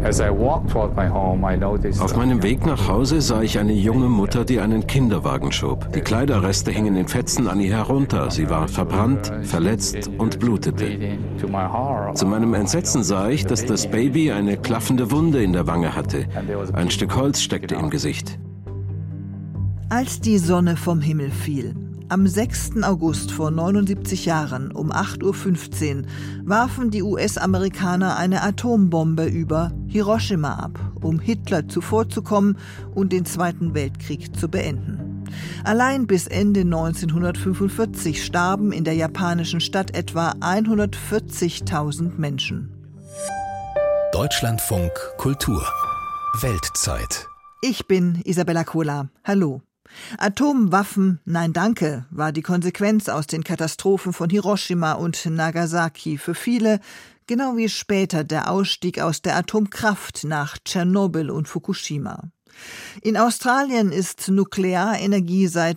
Auf meinem Weg nach Hause sah ich eine junge Mutter, die einen Kinderwagen schob. Die Kleiderreste hingen in Fetzen an ihr herunter. Sie war verbrannt, verletzt und blutete. Zu meinem Entsetzen sah ich, dass das Baby eine klaffende Wunde in der Wange hatte. Ein Stück Holz steckte im Gesicht. Als die Sonne vom Himmel fiel, am 6. August vor 79 Jahren um 8:15 Uhr warfen die US-Amerikaner eine Atombombe über Hiroshima ab, um Hitler zuvorzukommen und den Zweiten Weltkrieg zu beenden. Allein bis Ende 1945 starben in der japanischen Stadt etwa 140.000 Menschen. Deutschlandfunk Kultur Weltzeit. Ich bin Isabella Kohler. Hallo. Atomwaffen, nein danke, war die Konsequenz aus den Katastrophen von Hiroshima und Nagasaki für viele, genau wie später der Ausstieg aus der Atomkraft nach Tschernobyl und Fukushima. In Australien ist Nuklearenergie seit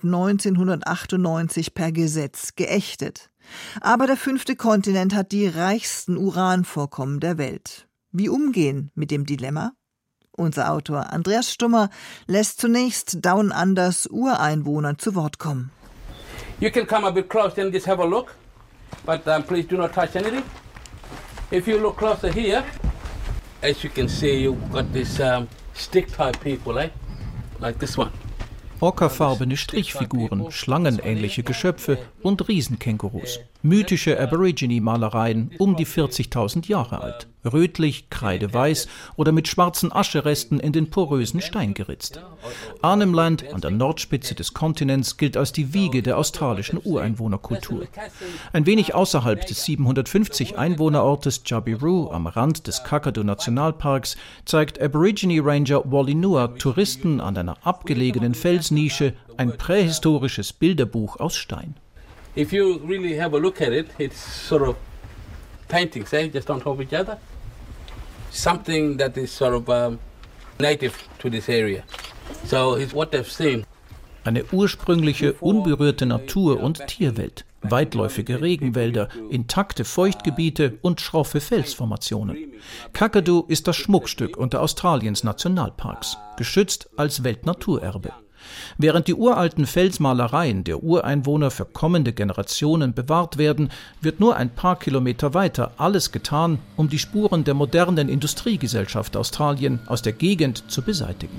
1998 per Gesetz geächtet. Aber der 5. Kontinent hat die reichsten Uranvorkommen der Welt. Wie umgehen mit dem Dilemma? Unser Autor Andreas Stummer lässt zunächst Down Unders Ureinwohner zu Wort kommen. You can come a bit close and just have a look, but please do not touch anything. If you look closer here, as you can see, you've got this stick-type people, like this one. Ockerfarbene Strichfiguren, schlangenähnliche Geschöpfe und Riesenkängurus. Mythische Aborigine-Malereien, um die 40.000 Jahre alt. Rötlich, kreideweiß oder mit schwarzen Ascheresten in den porösen Stein geritzt. Arnhem Land an der Nordspitze des Kontinents gilt als die Wiege der australischen Ureinwohnerkultur. Ein wenig außerhalb des 750 Einwohnerortes Djabirru am Rand des Kakadu-Nationalparks zeigt Aborigine-Ranger Wally Nuak Touristen an einer abgelegenen Felsnische ein prähistorisches Bilderbuch aus Stein. If you really have a look at it, it's sort of paintings, just on top of each other. Something that is sort of native to this area. So it's what they've seen. Eine ursprüngliche, unberührte Natur- und Tierwelt. Weitläufige Regenwälder, intakte Feuchtgebiete und schroffe Felsformationen. Kakadu ist das Schmuckstück unter Australiens Nationalparks, geschützt als Weltnaturerbe. Während die uralten Felsmalereien der Ureinwohner für kommende Generationen bewahrt werden, wird nur ein paar Kilometer weiter alles getan, um die Spuren der modernen Industriegesellschaft Australien aus der Gegend zu beseitigen.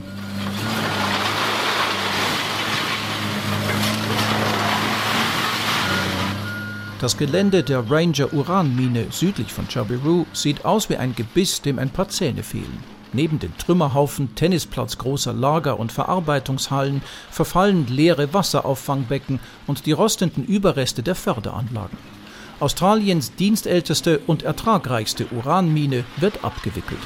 Das Gelände der Ranger-Uranmine südlich von Djabirru sieht aus wie ein Gebiss, dem ein paar Zähne fehlen. Neben den Trümmerhaufen, Tennisplatz großer Lager- und Verarbeitungshallen verfallen leere Wasserauffangbecken und die rostenden Überreste der Förderanlagen. Australiens dienstälteste und ertragreichste Uranmine wird abgewickelt.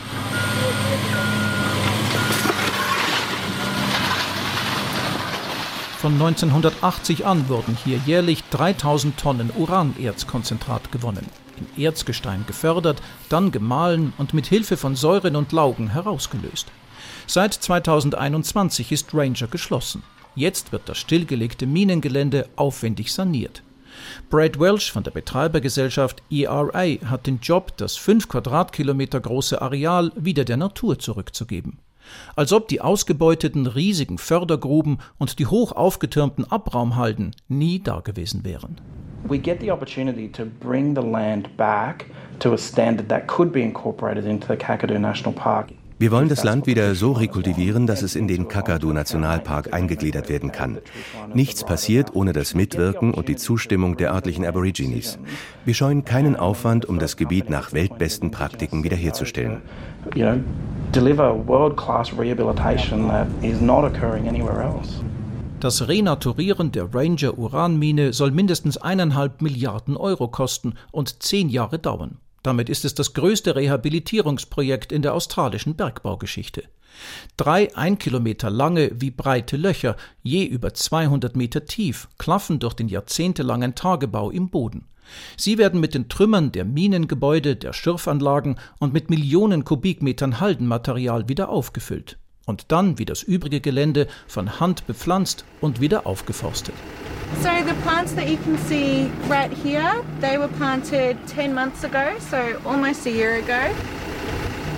Von 1980 an wurden hier jährlich 3000 Tonnen Uranerzkonzentrat gewonnen. In Erzgestein gefördert, dann gemahlen und mit Hilfe von Säuren und Laugen herausgelöst. Seit 2021 ist Ranger geschlossen. Jetzt wird das stillgelegte Minengelände aufwendig saniert. Brad Welch von der Betreibergesellschaft ERA hat den Job, das 5 Quadratkilometer große Areal wieder der Natur zurückzugeben. Als ob die ausgebeuteten riesigen Fördergruben und die hoch aufgetürmten Abraumhalden nie dagewesen wären. We get the opportunity to bring the land back to a standard that could be incorporated into the Kakadu National Park. Wir wollen das Land wieder so rekultivieren, dass es in den Kakadu-Nationalpark eingegliedert werden kann. Nichts passiert ohne das Mitwirken und die Zustimmung der örtlichen Aborigines. Wir scheuen keinen Aufwand, um das Gebiet nach weltbesten Praktiken wiederherzustellen. Deliver world-class rehabilitation that is not occurring anywhere else. Das Renaturieren der Ranger-Uranmine soll mindestens 1,5 Milliarden Euro kosten und 10 Jahre dauern. Damit ist es das größte Rehabilitierungsprojekt in der australischen Bergbaugeschichte. 3 1 Kilometer lange wie breite Löcher, je über 200 Meter tief, klaffen durch den jahrzehntelangen Tagebau im Boden. Sie werden mit den Trümmern der Minengebäude, der Schürfanlagen und mit Millionen Kubikmetern Haldenmaterial wieder aufgefüllt. Und dann, wie das übrige Gelände, von Hand bepflanzt und wieder aufgeforstet. So the plants that you can see right here, they were planted 10 months ago, so almost a year ago.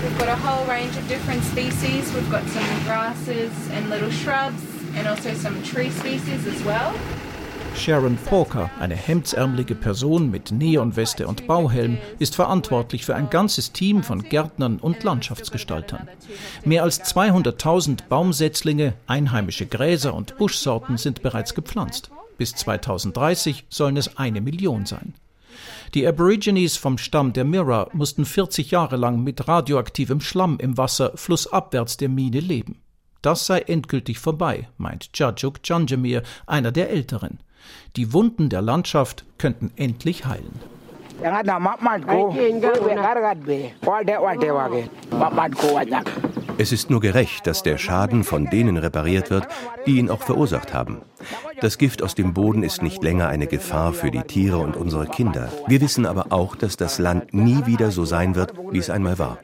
We've got a whole range of different species. We've got some grasses and little shrubs and also some tree species as well. Sharon Porker, eine hemdsärmelige Person mit Neonweste und Bauhelm, ist verantwortlich für ein ganzes Team von Gärtnern und Landschaftsgestaltern. Mehr als 200.000 Baumsetzlinge, einheimische Gräser und Buschsorten sind bereits gepflanzt. Bis 2030 sollen es 1 Million sein. Die Aborigines vom Stamm der Mirarr mussten 40 Jahre lang mit radioaktivem Schlamm im Wasser flussabwärts der Mine leben. Das sei endgültig vorbei, meint Tjajuk Tjanjamir, einer der Älteren. Die Wunden der Landschaft könnten endlich heilen. Es ist nur gerecht, dass der Schaden von denen repariert wird, die ihn auch verursacht haben. Das Gift aus dem Boden ist nicht länger eine Gefahr für die Tiere und unsere Kinder. Wir wissen aber auch, dass das Land nie wieder so sein wird, wie es einmal war.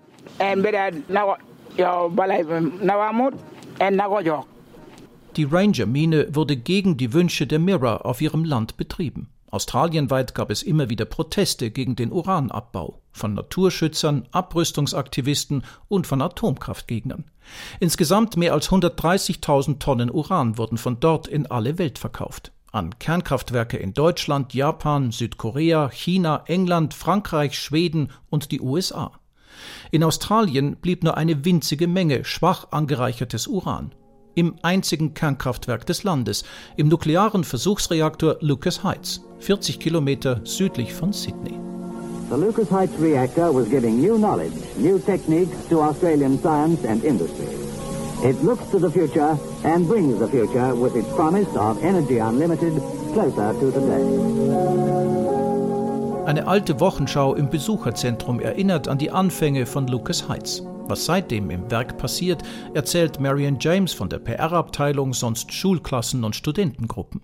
Die Ranger-Mine wurde gegen die Wünsche der Mirarr auf ihrem Land betrieben. Australienweit gab es immer wieder Proteste gegen den Uranabbau. Von Naturschützern, Abrüstungsaktivisten und von Atomkraftgegnern. Insgesamt mehr als 130.000 Tonnen Uran wurden von dort in alle Welt verkauft. An Kernkraftwerke in Deutschland, Japan, Südkorea, China, England, Frankreich, Schweden und die USA. In Australien blieb nur eine winzige Menge schwach angereichertes Uran. Im einzigen Kernkraftwerk des Landes, im nuklearen Versuchsreaktor Lucas Heights, 40 Kilometer südlich von Sydney. The Lucas Heights reactor was giving new knowledge, new techniques to Australian science and industry. It looks to the future and brings the future with its promise of energy unlimited closer to today. Eine alte Wochenschau im Besucherzentrum erinnert an die Anfänge von Lucas Heights. Was seitdem im Werk passiert, erzählt Marion James von der PR-Abteilung, sonst Schulklassen und Studentengruppen.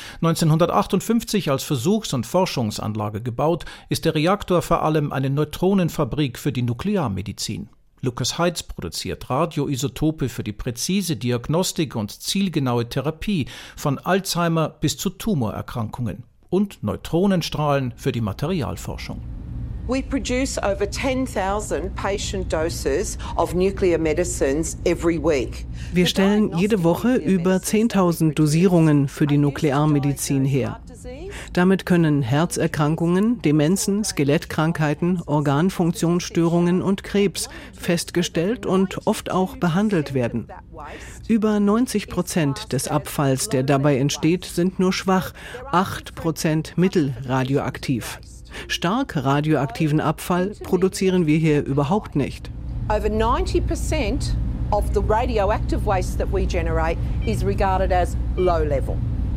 1958 als Versuchs- und Forschungsanlage gebaut, ist der Reaktor vor allem eine Neutronenfabrik für die Nuklearmedizin. Lucas Heights produziert Radioisotope für die präzise Diagnostik und zielgenaue Therapie von Alzheimer bis zu Tumorerkrankungen und Neutronenstrahlen für die Materialforschung. We produce over 10,000 patient doses of nuclear medicines every week. Wir stellen jede Woche über 10.000 Dosierungen für die Nuklearmedizin her. Damit können Herzerkrankungen, Demenzen, Skelettkrankheiten, Organfunktionsstörungen und Krebs festgestellt und oft auch behandelt werden. Über 90% des Abfalls, der dabei entsteht, sind nur schwach, 8% mittelradioaktiv. Stark radioaktiven Abfall produzieren wir hier überhaupt nicht. Over 90% of the radioactive waste that we generate is regarded as low level.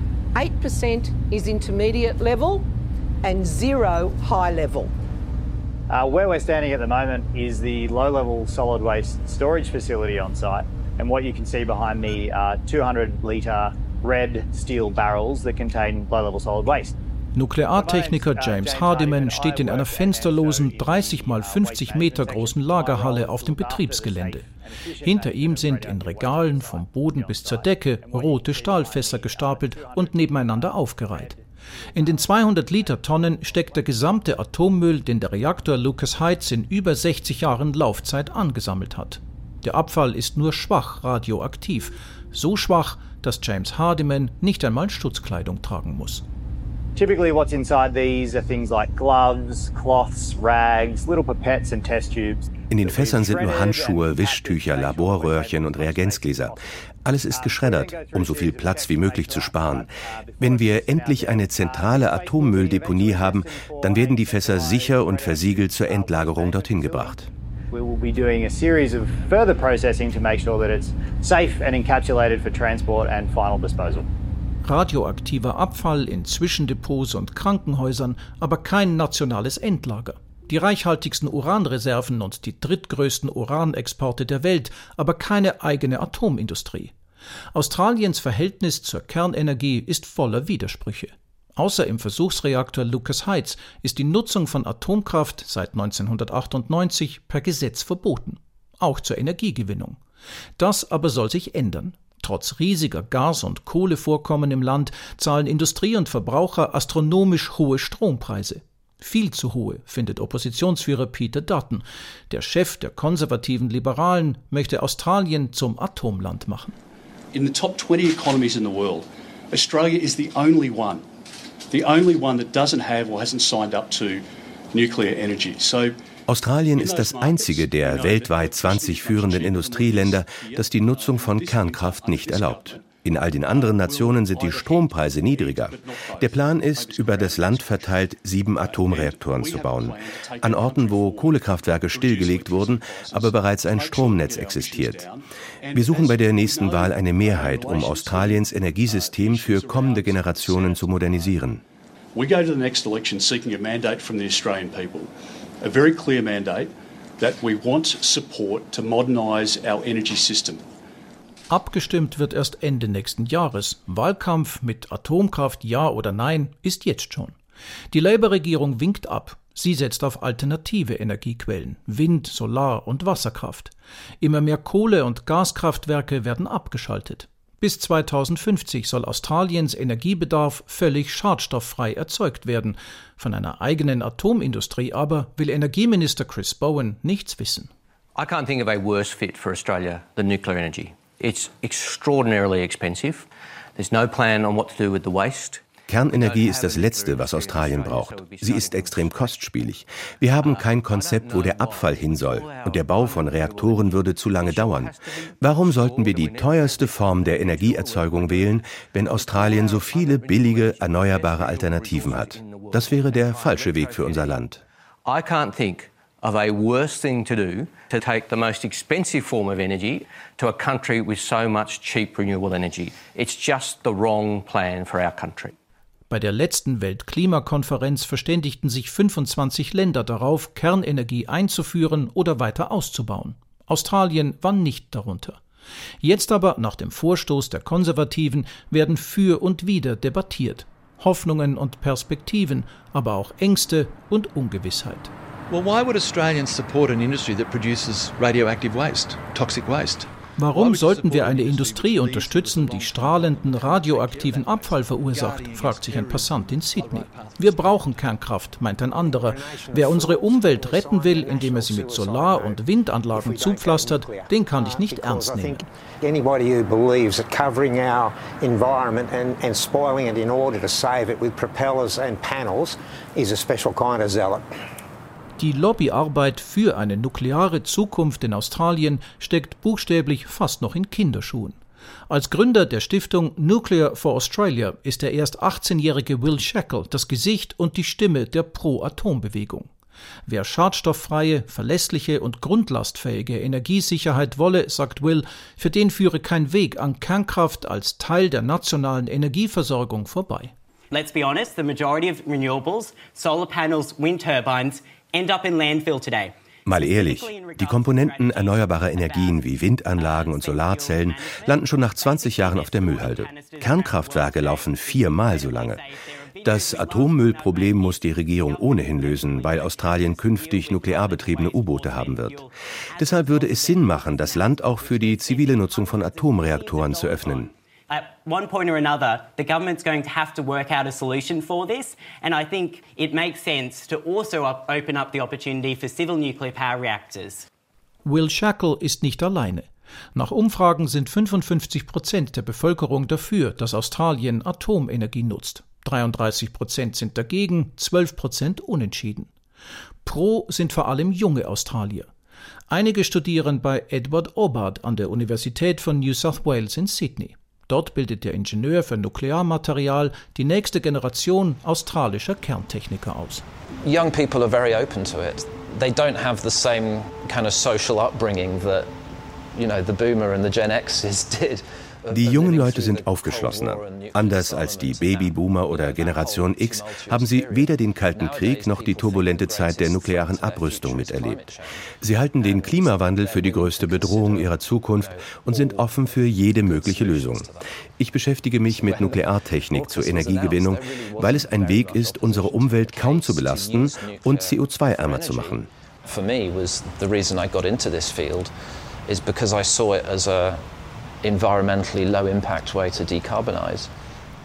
8% is intermediate level and 0 high level. Where we're standing at the moment is the low-level solid waste storage facility on site. And what you can see behind me are 200-litre red steel barrels that contain low-level solid waste. Nukleartechniker James Hardiman steht in einer fensterlosen 30 mal 50 Meter großen Lagerhalle auf dem Betriebsgelände. Hinter ihm sind in Regalen vom Boden bis zur Decke rote Stahlfässer gestapelt und nebeneinander aufgereiht. In den 200-Liter-Tonnen steckt der gesamte Atommüll, den der Reaktor Lucas Heights in über 60 Jahren Laufzeit angesammelt hat. Der Abfall ist nur schwach radioaktiv, so schwach, dass James Hardiman nicht einmal Schutzkleidung tragen muss. Typically what's inside these are things like gloves, cloths, rags, little pipettes and test tubes. In den Fässern sind nur Handschuhe, Wischtücher, Laborröhrchen und Reagenzgläser. Alles ist geschreddert, um so viel Platz wie möglich zu sparen. Wenn wir endlich eine zentrale Atommülldeponie haben, dann werden die Fässer sicher und versiegelt zur Endlagerung dorthin gebracht. We will be doing a series of further processing to make sure that it's safe and encapsulated for transport and final disposal. Radioaktiver Abfall in Zwischendepots und Krankenhäusern, aber kein nationales Endlager. Die reichhaltigsten Uranreserven und die drittgrößten Uranexporte der Welt, aber keine eigene Atomindustrie. Australiens Verhältnis zur Kernenergie ist voller Widersprüche. Außer im Versuchsreaktor Lucas Heights ist die Nutzung von Atomkraft seit 1998 per Gesetz verboten. Auch zur Energiegewinnung. Das aber soll sich ändern. Trotz riesiger Gas- und Kohlevorkommen im Land zahlen Industrie und Verbraucher astronomisch hohe Strompreise. Viel zu hohe, findet Oppositionsführer Peter Dutton. Der Chef der konservativen Liberalen möchte Australien zum Atomland machen. In the top 20 economies in the world, Australia is the only one that doesn't have or hasn't signed up to nuclear energy. So Australien ist das einzige der weltweit 20 führenden Industrieländer, das die Nutzung von Kernkraft nicht erlaubt. In all den anderen Nationen sind die Strompreise niedriger. Der Plan ist, über das Land verteilt 7 Atomreaktoren zu bauen. An Orten, wo Kohlekraftwerke stillgelegt wurden, aber bereits ein Stromnetz existiert. Wir suchen bei der nächsten Wahl eine Mehrheit, um Australiens Energiesystem für kommende Generationen zu modernisieren. We go to the next election seeking a mandate from the Australian people. A very clear mandate that we want support to modernise our energy system. Abgestimmt wird erst Ende nächsten Jahres. Wahlkampf mit Atomkraft ja oder nein ist jetzt schon. Die Labour-Regierung winkt ab. Sie setzt auf alternative Energiequellen, Wind, Solar- und Wasserkraft. Immer mehr Kohle- und Gaskraftwerke werden abgeschaltet. Bis 2050 soll Australiens Energiebedarf völlig schadstofffrei erzeugt werden. Von einer eigenen Atomindustrie aber will Energieminister Chris Bowen nichts wissen. I can't think of a worse fit for Australia than nuclear energy. It's extraordinarily expensive. There's no plan on what to do with the waste. Kernenergie ist das Letzte, was Australien braucht. Sie ist extrem kostspielig. Wir haben kein Konzept, wo der Abfall hin soll. Und der Bau von Reaktoren würde zu lange dauern. Warum sollten wir die teuerste Form der Energieerzeugung wählen, wenn Australien so viele billige, erneuerbare Alternativen hat? Das wäre der falsche Weg für unser Land. I can't think of a worse thing to do to take the most expensive form of energy to a country with so much cheap renewable energy. It's just the wrong plan for our country. Bei der letzten Weltklimakonferenz verständigten sich 25 Länder darauf, Kernenergie einzuführen oder weiter auszubauen. Australien war nicht darunter. Jetzt aber, nach dem Vorstoß der Konservativen, werden für und wider debattiert. Hoffnungen und Perspektiven, aber auch Ängste und Ungewissheit. Well, why would Australians support an industry that produces radioactive waste, toxic waste? Warum sollten wir eine Industrie unterstützen, die strahlenden radioaktiven Abfall verursacht, fragt sich ein Passant in Sydney. Wir brauchen Kernkraft, meint ein anderer. Wer unsere Umwelt retten will, indem er sie mit Solar- und Windanlagen zupflastert, den kann ich nicht ernst nehmen. Anybody who believes that covering our environment and spoiling it in order to save it with propellers and panels is a special kind of zealot. Die Lobbyarbeit für eine nukleare Zukunft in Australien steckt buchstäblich fast noch in Kinderschuhen. Als Gründer der Stiftung Nuclear for Australia ist der erst 18-jährige Will Shackle das Gesicht und die Stimme der Pro-Atom-Bewegung. Wer schadstofffreie, verlässliche und grundlastfähige Energiesicherheit wolle, sagt Will, für den führe kein Weg an Kernkraft als Teil der nationalen Energieversorgung vorbei. Let's be honest, the majority of renewables, solar panels, wind turbines, end up in landfill today. Mal ehrlich, die Komponenten erneuerbarer Energien wie Windanlagen und Solarzellen landen schon nach 20 Jahren auf der Müllhalde. Kernkraftwerke laufen 4-mal so lange. Das Atommüllproblem muss die Regierung ohnehin lösen, weil Australien künftig nuklear betriebene U-Boote haben wird. Deshalb würde es Sinn machen, das Land auch für die zivile Nutzung von Atomreaktoren zu öffnen. At one point or another, the government's going to have to work out a solution for this, and I think it makes sense to also open up the opportunity for civil nuclear power reactors. Will Shackle ist nicht alleine. Nach Umfragen sind 55% der Bevölkerung dafür, dass Australien Atomenergie nutzt. 33% sind dagegen, 12% unentschieden. Pro sind vor allem junge Australier. Einige studieren bei Edward Obard an der Universität von New South Wales in Sydney. Dort bildet der Ingenieur für Nuklearmaterial die nächste Generation australischer Kerntechniker aus. Young people are very open to it. They don't have the same kind of social upbringing that, the Boomer and the Gen X's did. Die jungen Leute sind aufgeschlossener. Anders als die Babyboomer oder Generation X haben sie weder den Kalten Krieg noch die turbulente Zeit der nuklearen Abrüstung miterlebt. Sie halten den Klimawandel für die größte Bedrohung ihrer Zukunft und sind offen für jede mögliche Lösung. Ich beschäftige mich mit Nukleartechnik zur Energiegewinnung, weil es ein Weg ist, unsere Umwelt kaum zu belasten und CO2-ärmer zu machen. For me was the reason I got into this field is because I saw it as a environmentally low-impact way to decarbonize.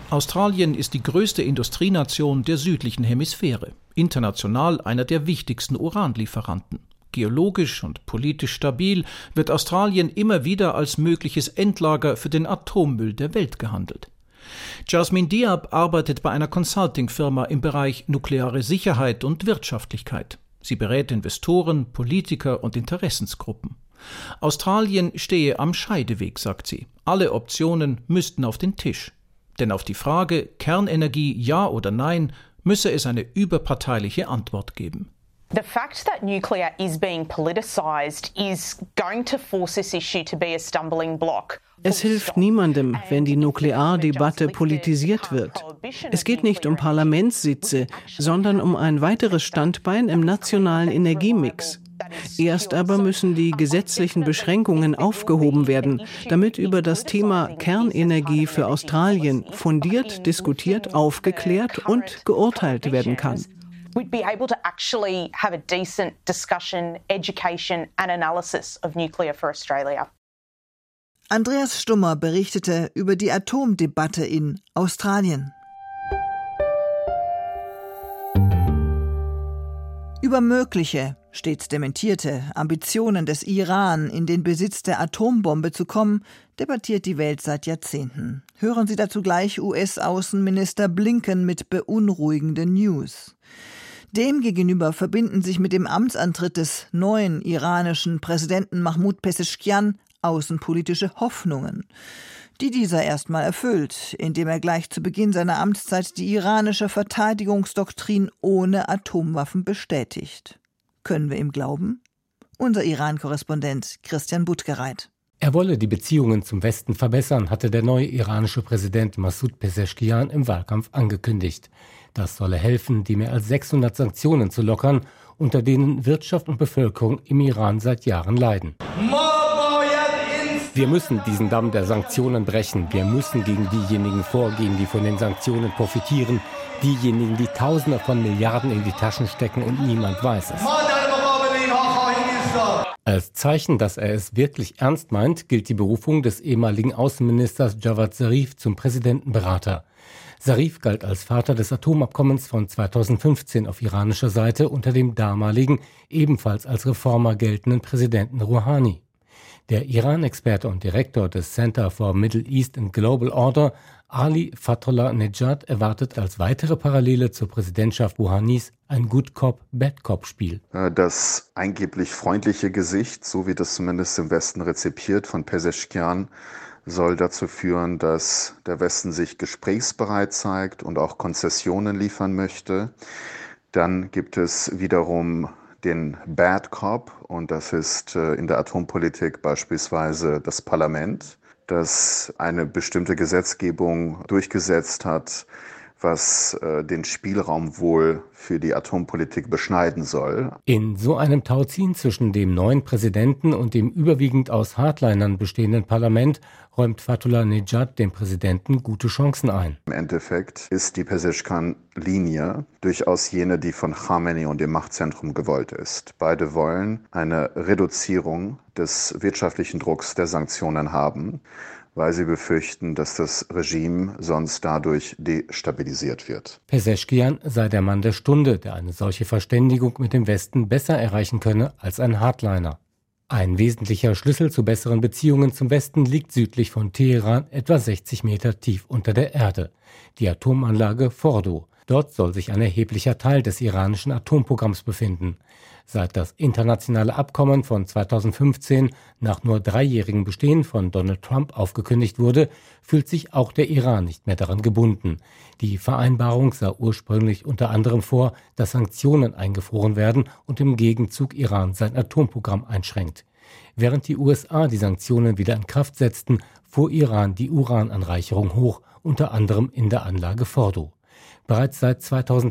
Australien ist die größte Industrienation der südlichen Hemisphäre, international einer der wichtigsten Uranlieferanten. Geologisch und politisch stabil wird Australien immer wieder als mögliches Endlager für den Atommüll der Welt gehandelt. Jasmine Diab arbeitet bei einer Consulting-Firma im Bereich nukleare Sicherheit und Wirtschaftlichkeit. Sie berät Investoren, Politiker und Interessensgruppen. Australien stehe am Scheideweg, sagt sie. Alle Optionen müssten auf den Tisch. Denn auf die Frage Kernenergie ja oder nein müsse es eine überparteiliche Antwort geben. The fact that nuclear is being politicized is going to force this issue to be a stumbling block. Es hilft niemandem, wenn die Nukleardebatte politisiert wird. Es geht nicht um Parlamentssitze, sondern um ein weiteres Standbein im nationalen Energiemix. Erst aber müssen die gesetzlichen Beschränkungen aufgehoben werden, damit über das Thema Kernenergie für Australien fundiert diskutiert, aufgeklärt und geurteilt werden kann. We'd be able to actually have a decent discussion, education and analysis of nuclear for Australia. Andreas Stummer berichtete über die Atomdebatte in Australien. Über mögliche, stets dementierte, Ambitionen des Iran, in den Besitz der Atombombe zu kommen, debattiert die Welt seit Jahrzehnten. Hören Sie dazu gleich US-Außenminister Blinken mit beunruhigenden News. Demgegenüber verbinden sich mit dem Amtsantritt des neuen iranischen Präsidenten Mahmoud Pezeshkian außenpolitische Hoffnungen, die dieser erstmal erfüllt, indem er gleich zu Beginn seiner Amtszeit die iranische Verteidigungsdoktrin ohne Atomwaffen bestätigt. Können wir ihm glauben? Unser Iran-Korrespondent Christian Buttgereit. Er wolle die Beziehungen zum Westen verbessern, hatte der neue iranische Präsident Massoud Pezeshkian im Wahlkampf angekündigt. Das solle helfen, die mehr als 600 Sanktionen zu lockern, unter denen Wirtschaft und Bevölkerung im Iran seit Jahren leiden. Wir müssen diesen Damm der Sanktionen brechen. Wir müssen gegen diejenigen vorgehen, die von den Sanktionen profitieren. Diejenigen, die Tausende von Milliarden in die Taschen stecken und niemand weiß es. Als Zeichen, dass er es wirklich ernst meint, gilt die Berufung des ehemaligen Außenministers Javad Zarif zum Präsidentenberater. Zarif galt als Vater des Atomabkommens von 2015 auf iranischer Seite unter dem damaligen, ebenfalls als Reformer geltenden Präsidenten Rouhani. Der Iran-Experte und Direktor des Center for Middle East and Global Order, Ali Fathollah Nejad, erwartet als weitere Parallele zur Präsidentschaft Rouhanis ein Good Cop, Bad Cop Spiel. Das angeblich freundliche Gesicht, so wie das zumindest im Westen rezipiert von Pezeshkian, soll dazu führen, dass der Westen sich gesprächsbereit zeigt und auch Konzessionen liefern möchte. Dann gibt es wiederum den Bad Cop, und das ist in der Atompolitik beispielsweise das Parlament, das eine bestimmte Gesetzgebung durchgesetzt hat, was den Spielraum wohl für die Atompolitik beschneiden soll. In so einem Tauziehen zwischen dem neuen Präsidenten und dem überwiegend aus Hardlinern bestehenden Parlament räumt Fathollah Nejad dem Präsidenten gute Chancen ein. Im Endeffekt ist die Pezeshkian-Linie durchaus jene, die von Khamenei und dem Machtzentrum gewollt ist. Beide wollen eine Reduzierung des wirtschaftlichen Drucks der Sanktionen haben, weil sie befürchten, dass das Regime sonst dadurch destabilisiert wird. Pezeshkian sei der Mann der Stunde, der eine solche Verständigung mit dem Westen besser erreichen könne als ein Hardliner. Ein wesentlicher Schlüssel zu besseren Beziehungen zum Westen liegt südlich von Teheran, etwa 60 Meter tief unter der Erde. Die Atomanlage Fordo. Dort soll sich ein erheblicher Teil des iranischen Atomprogramms befinden. Seit das internationale Abkommen von 2015 nach nur 3-jährigem Bestehen von Donald Trump aufgekündigt wurde, fühlt sich auch der Iran nicht mehr daran gebunden. Die Vereinbarung sah ursprünglich unter anderem vor, dass Sanktionen eingefroren werden und im Gegenzug Iran sein Atomprogramm einschränkt. Während die USA die Sanktionen wieder in Kraft setzten, fuhr Iran die Urananreicherung hoch, unter anderem in der Anlage Fordo. Bereits seit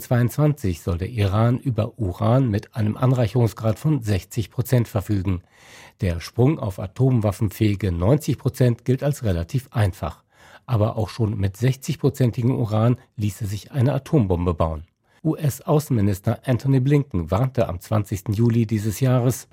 2022 soll der Iran über Uran mit einem Anreicherungsgrad von 60% verfügen. Der Sprung auf atomwaffenfähige 90% gilt als relativ einfach. Aber auch schon mit 60%igem Uran ließe sich eine Atombombe bauen. US-Außenminister Antony Blinken warnte am 20. Juli dieses Jahres: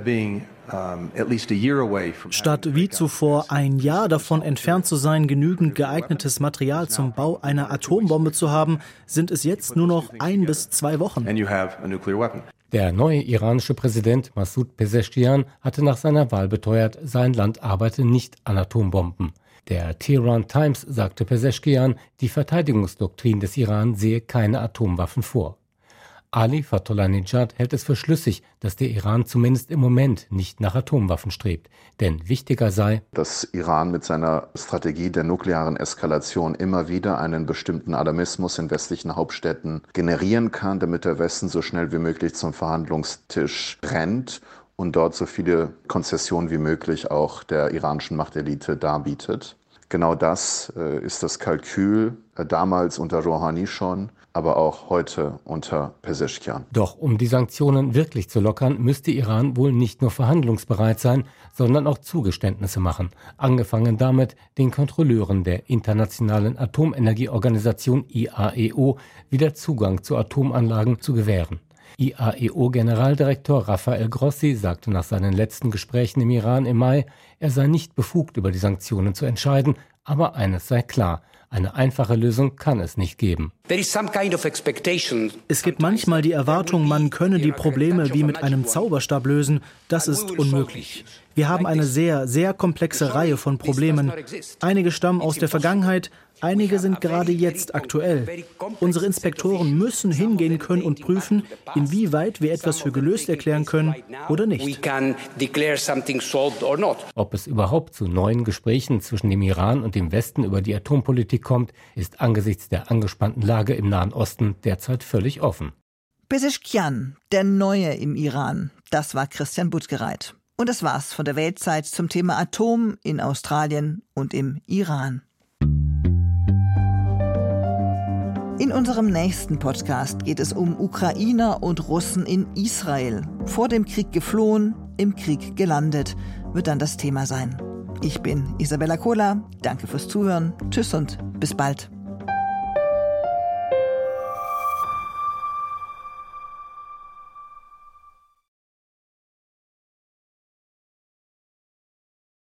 Statt wie zuvor ein Jahr davon entfernt zu sein, genügend geeignetes Material zum Bau einer Atombombe zu haben, sind es jetzt nur noch 1 bis 2 Wochen. Der neue iranische Präsident Massoud Pezeshkian hatte nach seiner Wahl beteuert, sein Land arbeite nicht an Atombomben. Der Tehran Times sagte Pezeshkian, die Verteidigungsdoktrin des Iran sehe keine Atomwaffen vor. Ali Fatolanejad hält es für schlüssig, dass der Iran zumindest im Moment nicht nach Atomwaffen strebt. Denn wichtiger sei, dass Iran mit seiner Strategie der nuklearen Eskalation immer wieder einen bestimmten Alarmismus in westlichen Hauptstädten generieren kann, damit der Westen so schnell wie möglich zum Verhandlungstisch rennt und dort so viele Konzessionen wie möglich auch der iranischen Machtelite darbietet. Genau das ist das Kalkül, damals unter Rouhani schon, aber auch heute unter Pezeshkian. Doch um die Sanktionen wirklich zu lockern, müsste Iran wohl nicht nur verhandlungsbereit sein, sondern auch Zugeständnisse machen. Angefangen damit, den Kontrolleuren der Internationalen Atomenergieorganisation IAEO wieder Zugang zu Atomanlagen zu gewähren. IAEO-Generaldirektor Rafael Grossi sagte nach seinen letzten Gesprächen im Iran im Mai, er sei nicht befugt, über die Sanktionen zu entscheiden, aber eines sei klar: Eine einfache Lösung kann es nicht geben. Es gibt manchmal die Erwartung, man könne die Probleme wie mit einem Zauberstab lösen. Das ist unmöglich. Wir haben eine sehr, sehr komplexe Reihe von Problemen. Einige stammen aus der Vergangenheit, einige sind gerade jetzt aktuell. Unsere Inspektoren müssen hingehen können und prüfen, inwieweit wir etwas für gelöst erklären können oder nicht. Ob es überhaupt zu neuen Gesprächen zwischen dem Iran und dem Westen über die Atompolitik kommt, ist angesichts der angespannten Lage im Nahen Osten derzeit völlig offen. Pezeshkian, der Neue im Iran. Das war Christian Buttgereit. Und das war's von der Weltzeit zum Thema Atom in Australien und im Iran. In unserem nächsten Podcast geht es um Ukrainer und Russen in Israel. Vor dem Krieg geflohen, im Krieg gelandet, wird dann das Thema sein. Ich bin Isabella Kohler. Danke fürs Zuhören. Tschüss und bis bald.